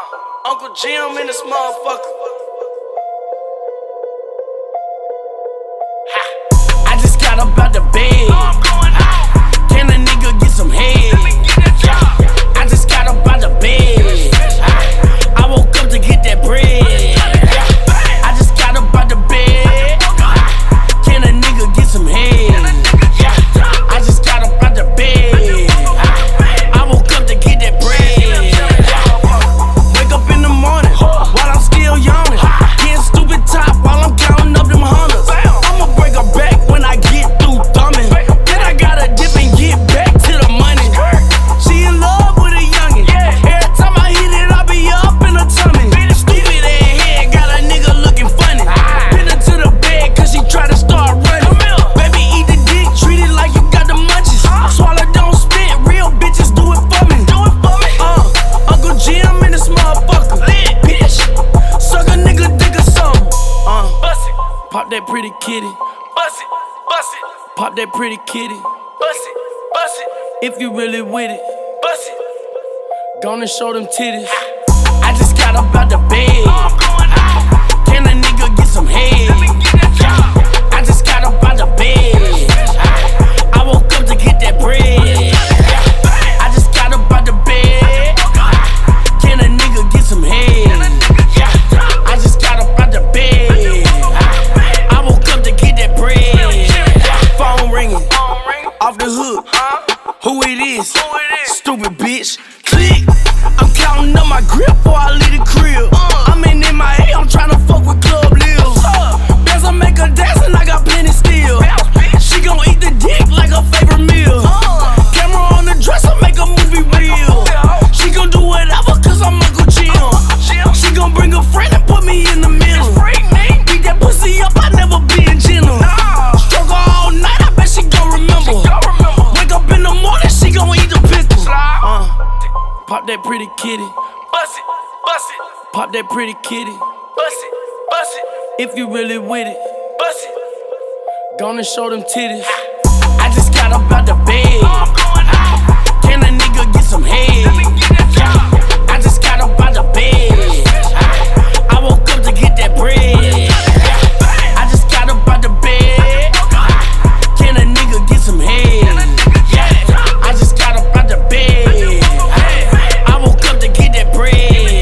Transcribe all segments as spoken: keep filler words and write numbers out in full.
Uncle Jim in this motherfucker. I just got up out the bed. Can a nigga get some head? I just got up out the bed. I woke up to get that bread. I just got up out the bed. Can a nigga get some head? I just got up out the bed. I woke up to get that bread. Wake up in the morning while I'm still yawning. Getting stupid top while I'm counting up them hundreds. I'ma break her back when I get through thumbing. Then I gotta dip and get back to the money. She in love with a youngin'. Every time I hit it, I be up in her tummy. Stupid ass head got a nigga looking funny. Pin her to the bed cause she try to start running. Baby, eat the dick, treat it like you got the munchies. Swallow, don't spit, real bitches do it for me. Uh, Uncle Jim in this motherfucker. Bitch, suck a nigga dick or something. Uh, bust it. Pop that pretty kitty. Bust it, bust it. Pop that pretty kitty. Bust it, bust it. If you really with it, bust it. Gonna show them titties. I just got up out the bed. Can a nigga get some head? I just got up out the bed. I woke up to get that bread. I just got up out the bed. Can a nigga get some head? I just got up out the bed. I woke up to get that bread. Phone ringing, off the hook. Who it is? Stupid bitch. Click. I'm counting up my grip before I leave the crib. I'm in M I A, I'm tryna fuck with Club Lil. Bands I make her dance and I got plenty still. She gon' eat the dick like her favorite meal. Camera on the dresser, make a movie real. She gon' do whatever cause I'm Uncle Jim. She gon' bring a friend and put me in the middle. Beat that pussy up, I never being gentle. Stroke her all night, I bet she gon' remember. Wake up in the morning, she gon' eat the pickle. Uh, pop that pretty kitty. Bust it, bust it. Pop that pretty kitty. Bust it, bust it. If you really with it, bust it. Gonna show them titties. I just got up out the bed. Can a nigga get some head? I just got up out the bed. I woke up to get that bread. I just got up out the bed. Can a nigga get some head? I just got up out the bed. I woke up to get that bread.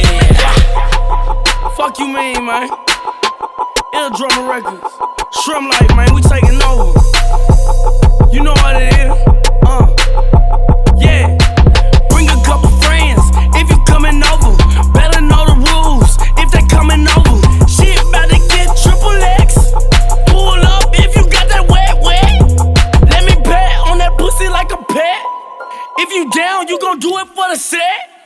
Fuck you mean, man? Ill Drummer Records. Shrimp Life, man, we taking over. You know what it is. Uh, yeah. Bring a couple friends if you coming over. Better know the rules if they coming over. Shit about to get triple X. Pull up if you got that wet wet. Let me pat on that pussy like a pet. If you down, you gon' do it for the set.